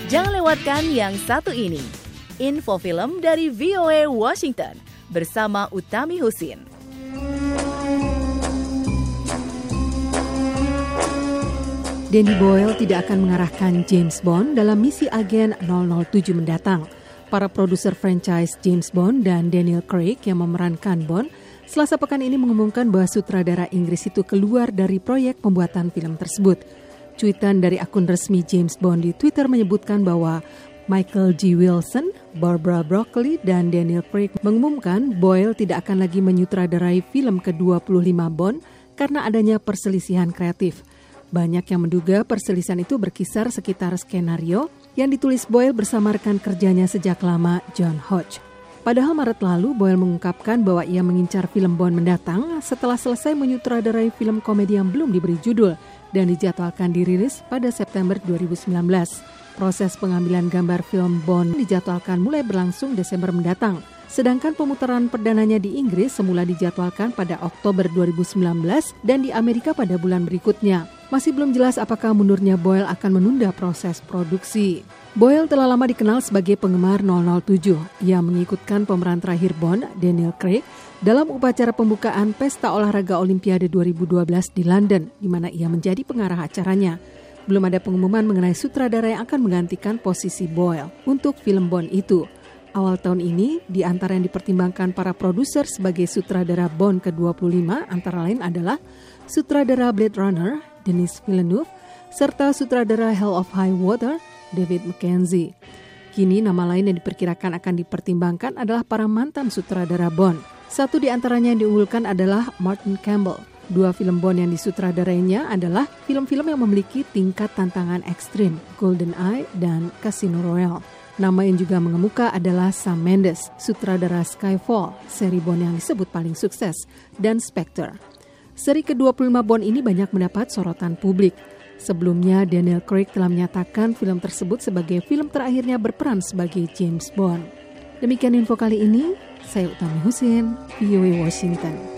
Jangan lewatkan yang satu ini. Info film dari VOA Washington bersama Utami Husin. Danny Boyle tidak akan mengarahkan James Bond dalam misi agen 007 mendatang. Para produser franchise James Bond dan Daniel Craig yang memerankan Bond Selasa pekan ini mengumumkan bahwa sutradara Inggris itu keluar dari proyek pembuatan film tersebut. Cuitan dari akun resmi James Bond di Twitter menyebutkan bahwa Michael G. Wilson, Barbara Broccoli, dan Daniel Craig mengumumkan Boyle tidak akan lagi menyutradarai film ke-25 Bond karena adanya perselisihan kreatif. Banyak yang menduga perselisihan itu berkisar sekitar skenario yang ditulis Boyle bersama rekan kerjanya sejak lama, John Hodge. Padahal Maret lalu, Boyle mengungkapkan bahwa ia mengincar film Bond mendatang setelah selesai menyutradarai film komedi yang belum diberi judul dan dijadwalkan dirilis pada September 2019. Proses pengambilan gambar film Bond dijadwalkan mulai berlangsung Desember mendatang. Sedangkan pemutaran perdananya di Inggris semula dijadwalkan pada Oktober 2019 dan di Amerika pada bulan berikutnya. Masih belum jelas apakah mundurnya Boyle akan menunda proses produksi. Boyle telah lama dikenal sebagai penggemar 007. Ia mengikutkan pemeran terakhir Bond, Daniel Craig, dalam upacara pembukaan Pesta Olahraga Olimpiade 2012 di London, di mana ia menjadi pengarah acaranya. Belum ada pengumuman mengenai sutradara yang akan menggantikan posisi Boyle untuk film Bond itu. Awal tahun ini, di antara yang dipertimbangkan para produser sebagai sutradara Bond ke-25 antara lain adalah sutradara Blade Runner, Denis Villeneuve, serta sutradara Hell of High Water, David Mackenzie. Kini nama lain yang diperkirakan akan dipertimbangkan adalah para mantan sutradara Bond. Satu di antaranya yang diunggulkan adalah Martin Campbell. Dua film Bond yang disutradarainya adalah film-film yang memiliki tingkat tantangan ekstrim, GoldenEye dan Casino Royale. Nama yang juga mengemuka adalah Sam Mendes, sutradara Skyfall, seri Bond yang disebut paling sukses, dan Spectre. Seri ke-25 Bond ini banyak mendapat sorotan publik. Sebelumnya, Daniel Craig telah menyatakan film tersebut sebagai film terakhirnya berperan sebagai James Bond. Demikian info kali ini, saya Utami Husin, VOA Washington.